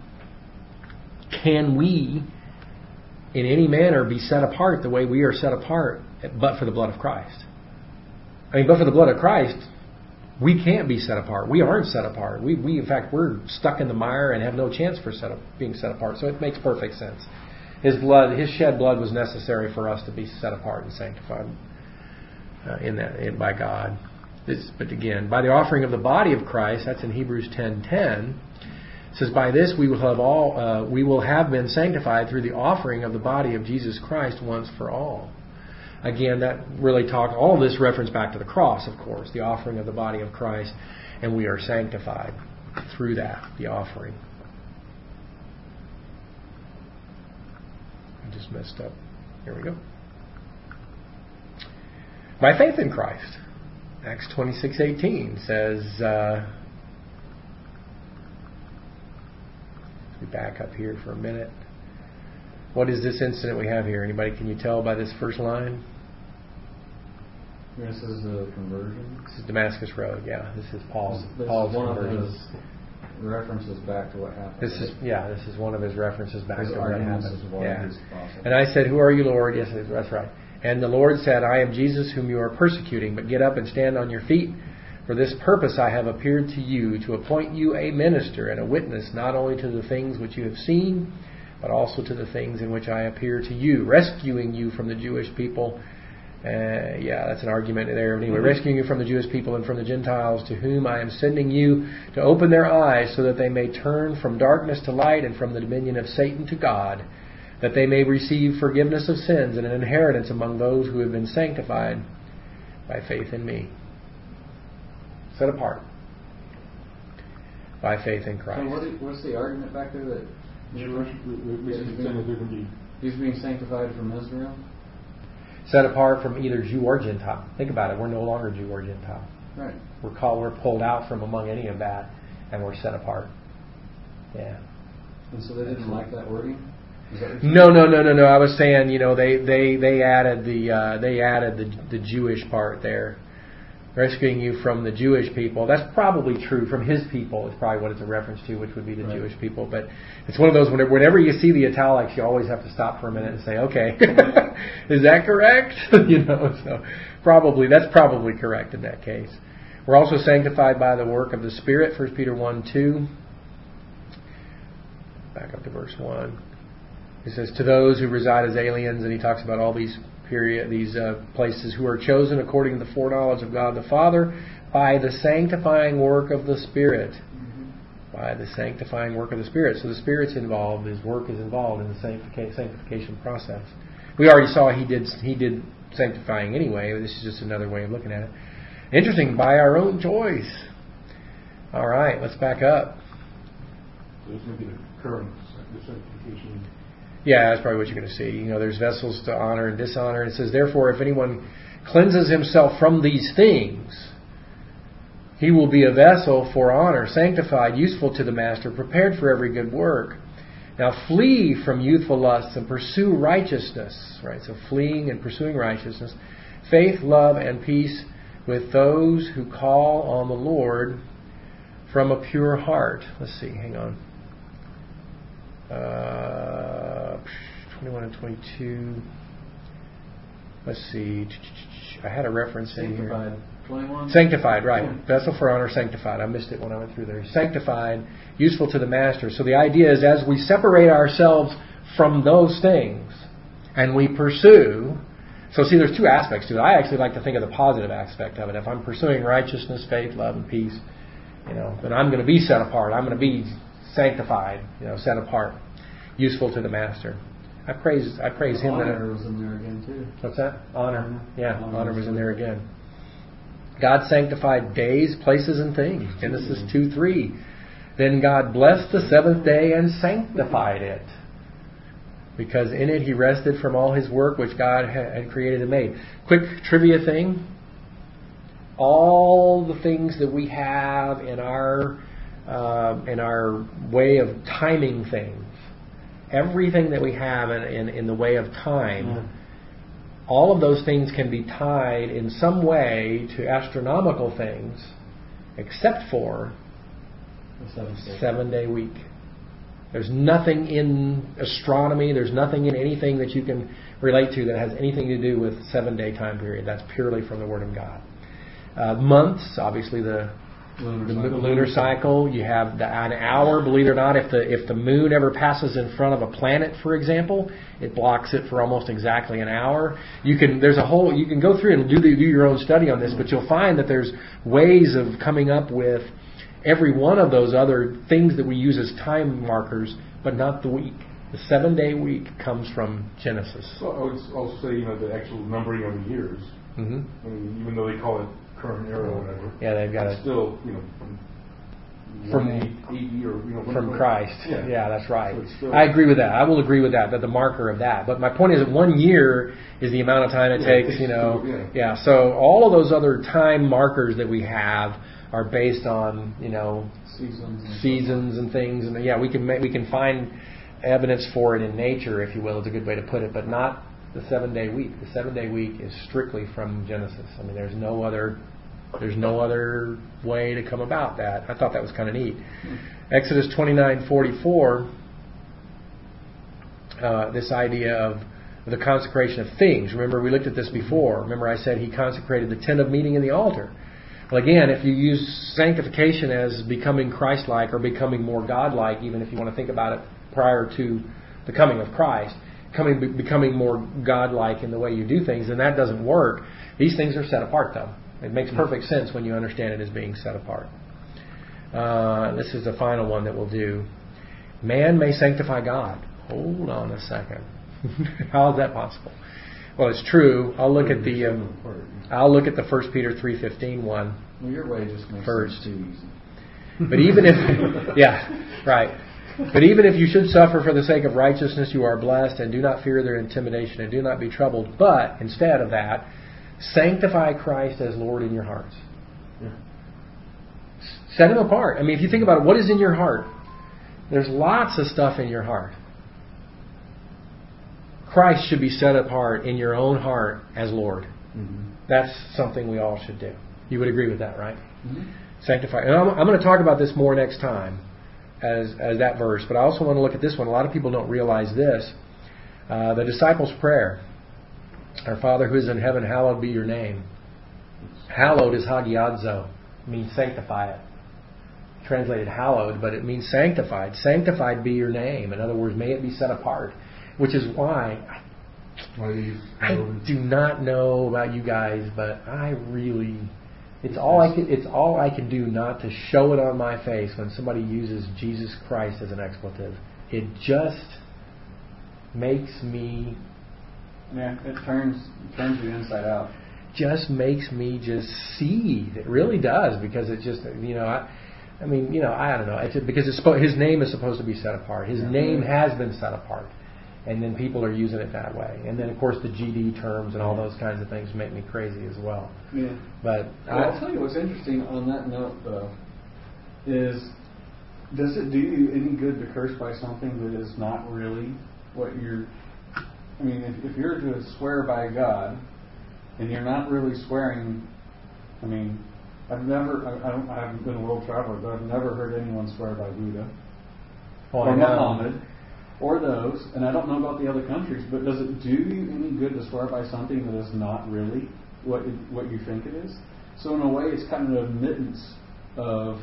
Can we, in any manner, be set apart the way we are set apart, but for the blood of Christ? I mean, but for the blood of Christ, we can't be set apart. We aren't set apart. We, we in fact, we're stuck in the mire and have no chance for set up, being set apart. So it makes perfect sense. His blood, his shed blood was necessary for us to be set apart and sanctified uh, in that in, by God. This, but again, by the offering of the body of Christ, that's in Hebrews ten ten. It says, "By this we will have all uh, we will have been sanctified through the offering of the body of Jesus Christ once for all." Again, that really talks. All this reference back to the cross, of course, the offering of the body of Christ, and we are sanctified through that, the offering. Just messed up. Here we go. By faith in Christ. Acts twenty-six eighteen says, uh, let's be back up here for a minute. What is this incident we have here? Anybody, can you tell by this first line? This is a conversion. This is Damascus Road. Yeah, this is Paul's This Paul's is one conversion. of his references back to what happened. This is yeah. This is one of his references back His to what arguments happened. as well Yeah. as possible. And I said, "Who are you, Lord?" Yes, that's right. And the Lord said, "I am Jesus whom you are persecuting. But get up and stand on your feet. For this purpose I have appeared to you, to appoint you a minister and a witness, not only to the things which you have seen, but also to the things in which I appear to you, rescuing you from the Jewish people." Uh, yeah, that's an argument there. Anyway, Mm-hmm. rescuing you from the Jewish people and from the Gentiles, to whom I am sending you, to open their eyes so that they may turn from darkness to light and from the dominion of Satan to God, that they may receive forgiveness of sins and an inheritance among those who have been sanctified by faith in me. Set apart by faith in Christ. So what is, what's the argument back there that Jewish, basically saying that they're going to be. he's being sanctified from Israel? Set apart from either Jew or Gentile. Think about it. We're no longer Jew or Gentile. Right. We're called. We're pulled out from among any of that, and we're set apart. Yeah. And so they didn't like that wording? Is that what you're No, no, no, no, no. I was saying, you know, they they they added the uh, they added the the Jewish part there, rescuing you from the Jewish people. That's probably true. From his people is probably what it's a reference to, which would be the Right. Jewish people. But it's one of those whenever, whenever you see the italics, you always have to stop for a minute and say, okay, is that correct? you know, so probably that's probably correct in that case. We're also sanctified by the work of the Spirit. First Peter one two. Back up to verse one. He says, "To those who reside as aliens," and he talks about all these period, these uh, places, "who are chosen according to the foreknowledge of God the Father, by the sanctifying work of the Spirit." Mm-hmm. By the sanctifying work of the Spirit. So the Spirit's involved. His work is involved in the sanctification, sanctification process. We already saw he did he did sanctifying anyway. This is just another way of looking at it. Interesting. By our own choice. All right. Let's back up. So it's going to be the current the sanctification. Yeah, that's probably what you're going to see. You know, there's vessels to honor and dishonor. It says, "Therefore, if anyone cleanses himself from these things, he will be a vessel for honor, sanctified, useful to the master, prepared for every good work. Now flee from youthful lusts and pursue righteousness." Right, so fleeing and pursuing righteousness. "Faith, love, and peace with those who call on the Lord from a pure heart." Let's see, hang on. Uh, twenty-one and twenty-two. Let's see. I had a reference in here. Sanctified. twenty-one? Sanctified, right. Yeah. Vessel for honor, sanctified. I missed it when I went through there. Sanctified, useful to the master. So the idea is as we separate ourselves from those things and we pursue. So see, there's two aspects to it. I actually like to think of the positive aspect of it. If I'm pursuing righteousness, faith, love, and peace, you know, then I'm going to be set apart. I'm going to be sanctified, you know, set apart, useful to the master. I praise, I praise him. Honor That, was in there again too. what's that? Honor. Yeah, Honor honor was was in in there again. God sanctified days, places, and things. Genesis two three. "Then God blessed the seventh day and sanctified it, because in it He rested from all His work which God had created and made." Quick trivia thing. All the things that we have in our uh, in our way of timing things, everything that we have in, in, in the way of time, Yeah. all of those things can be tied in some way to astronomical things, except for The seventh day. seven day week. There's nothing in astronomy, there's nothing in anything that you can relate to that has anything to do with seven day time period. That's purely from the Word of God. Uh, months, obviously the Lunar the cycle. lunar cycle. You have the, an hour. Believe it or not, if the if the moon ever passes in front of a planet, for example, it blocks it for almost exactly an hour. You can there's a whole you can go through and do the, do your own study on this, but you'll find that there's ways of coming up with every one of those other things that we use as time markers, but not the week. The seven day week comes from Genesis. So I would also say, you know, the actual numbering of the years. Mm-hmm. I mean, even though they call it current era or whatever. Yeah, they've got it's it still, you know, from From- one eight- eighty or you know from one- Christ. Yeah, Yeah, that's right. So it's still- I agree with that. I will agree with that. That the marker of that. But my point is that one year is the amount of time it Yeah, it takes. takes You know. to- yeah. Yeah. So all of those other time markers that we have are based on you know Seasons. and seasons and things. And yeah, we can ma- we can find evidence for it in nature, if you will. Is a good way to put it, but not the seven-day week. The seven-day week is strictly from Genesis. I mean, there's no other there's no other way to come about that. I thought that was kind of neat. Exodus twenty-nine forty-four, uh, this idea of the consecration of things. Remember, we looked at this before. Remember, I said he consecrated the tent of meeting and the altar. Well, again, if you use sanctification as becoming Christ-like or becoming more God-like, even if you want to think about it prior to the coming of Christ, coming, becoming more God-like in the way you do things, then that doesn't work. These things are set apart, though. It makes perfect sense when you understand it as being set apart. Uh, this is the final one that we'll do. Man may sanctify God. Hold on a second. How is that possible? Well, it's true. I'll look at the um, I'll look at the First Peter three fifteen one. Well, your way just makes first. It too easy. But even if yeah, right. But even if you should suffer for the sake of righteousness, you are blessed, and do not fear their intimidation, and do not be troubled. But instead of that, sanctify Christ as Lord in your hearts. Yeah. Set Him apart. I mean, if you think about it, what is in your heart? There's lots of stuff in your heart. Christ should be set apart in your own heart as Lord. Mm-hmm. That's something we all should do. You would agree with that, right? Mm-hmm. Sanctify. And I'm, I'm going to talk about this more next time as, as that verse. But I also want to look at this one. A lot of people don't realize this. Uh, the disciples' prayer. Our Father who is in heaven, hallowed be your name. Hallowed is hagiadzo. It means sanctify it. Translated hallowed, but it means sanctified. Sanctified be your name. In other words, may it be set apart. Which is why Why do you I, I do not know about you guys, but I really it's all I can it's all I can do not to show it on my face when somebody uses Jesus Christ as an expletive. It just makes me Yeah, it turns it turns you inside out. Just makes me just seethe. It really does, because it just you know I. I mean, you know, I don't know. It's because it's, his name is supposed to be set apart. His name has been set apart. And then people are using it that way. And then, of course, the G D terms and all those kinds of things make me crazy as well. Yeah. But well, I'll tell you what's interesting on that note, though, is does it do you any good to curse by something that is not really what you're... I mean, if, if you're to swear by God and you're not really swearing... I mean, I've never... I, I, don't, I haven't been a world traveler, but I've never heard anyone swear by Buddha well, or Muhammad. Or those, and I don't know about the other countries, but does it do you any good to swear by something that is not really what it, what you think it is? So in a way, it's kind of an admittance of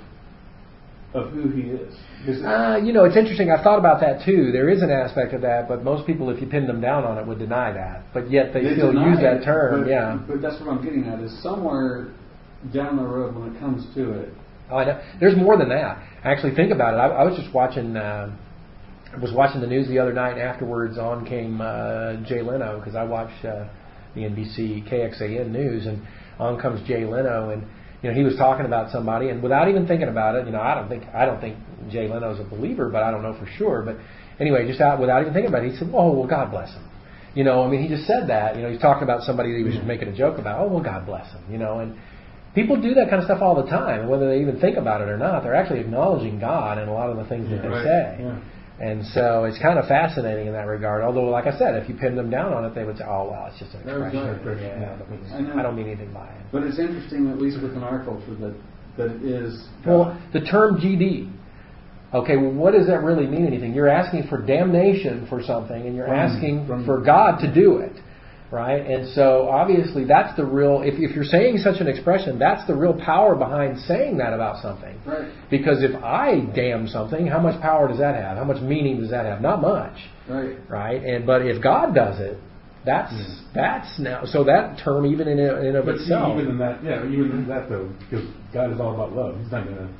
of who he is. is it, uh, you know, it's interesting. I've thought about that too. There is an aspect of that, but most people, if you pinned them down on it, would deny that. But yet they, they still use that it, term. But, yeah. But that's what I'm getting at. Is somewhere down the road when it comes to it. Oh, I know. There's more than that. Actually, think about it. I, I was just watching. Uh, I was watching the news the other night, and afterwards on came uh, Jay Leno, because I watch uh, the N B C K X A N news, and on comes Jay Leno, and you know he was talking about somebody, and without even thinking about it, you know I don't think I don't think Jay Leno's a believer, but I don't know for sure. But anyway, just out without even thinking about it, he said, "Oh well, God bless him." You know, I mean, he just said that. You know, he's talking about somebody that he was just making a joke about. Oh well, God bless him. You know, and people do that kind of stuff all the time, whether they even think about it or not. They're actually acknowledging God in a lot of the things yeah, that they right. say. Yeah. And so it's kind of fascinating in that regard. Although, like I said, if you pinned them down on it, they would say, "Oh, well, it's just an expression." Right. Yeah, that means, I know. I don't mean anything by it. But it's interesting, at least within our culture, that that it is. Well, the term G D. Okay, well, what does that really mean? Anything? You're asking for damnation for something, and you're From- asking from- for God to do it, right? And so, obviously, that's the real. If if you're saying such an expression, that's the real power behind saying that about something. Right. Because if I damn something, how much power does that have? How much meaning does that have? Not much. Right. Right. And but if God does it, that's Yeah. that's now. So that term, even in in of But itself. even in that, yeah, even in that though, because God is all about love. He's not gonna.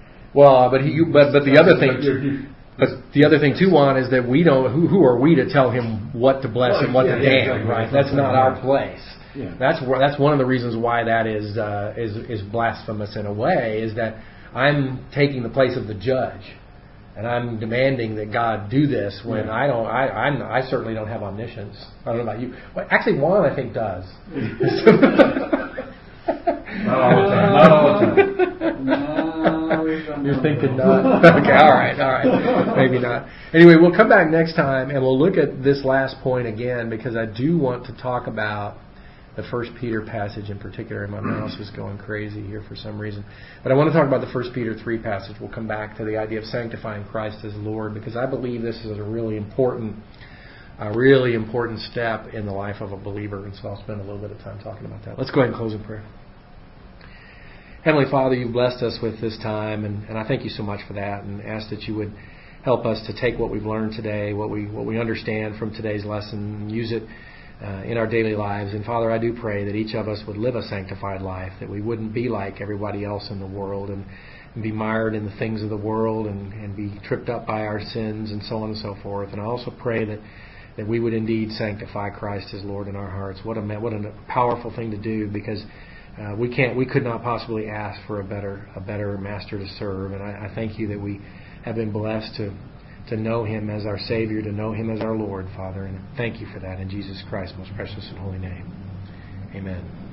Well, but he. But but the other thing. But you're- you- But the other thing too, Juan, is that we don't. Who, who are we to tell him what to bless Well, and what yeah, to yeah, damn? exactly. Right? That's That's not right. our place. Yeah. That's where. That's one of the reasons why that is uh, is is blasphemous in a way. Is that I'm taking the place of the judge, and I'm demanding that God do this when Yeah. I don't. I I'm, I certainly don't have omniscience. I don't know about you. Well, actually, Juan I think does. Not all the time. Not all the time. No, we don't You're know. thinking tempted not. Okay, all right, all right. Maybe not. Anyway, we'll come back next time and we'll look at this last point again because I do want to talk about the First Peter passage in particular. And my mouse is going crazy here for some reason. But I want to talk about the First Peter three passage. We'll come back to the idea of sanctifying Christ as Lord because I believe this is a really important, a really important step in the life of a believer. And so I'll spend a little bit of time talking about that. Let's go ahead and close in prayer. Heavenly Father, you've blessed us with this time, and, and I thank you so much for that, and ask that you would help us to take what we've learned today, what we what we understand from today's lesson, and use it uh, in our daily lives. And Father, I do pray that each of us would live a sanctified life, that we wouldn't be like everybody else in the world and, and be mired in the things of the world and, and be tripped up by our sins and so on and so forth. And I also pray that, that we would indeed sanctify Christ as Lord in our hearts. What a what a powerful thing to do, because Uh, we can't. We could not possibly ask for a better, a better master to serve. And I, I thank you that we have been blessed to, to know Him as our Savior, to know Him as our Lord, Father. And thank you for that in Jesus Christ's most precious and holy name. Amen.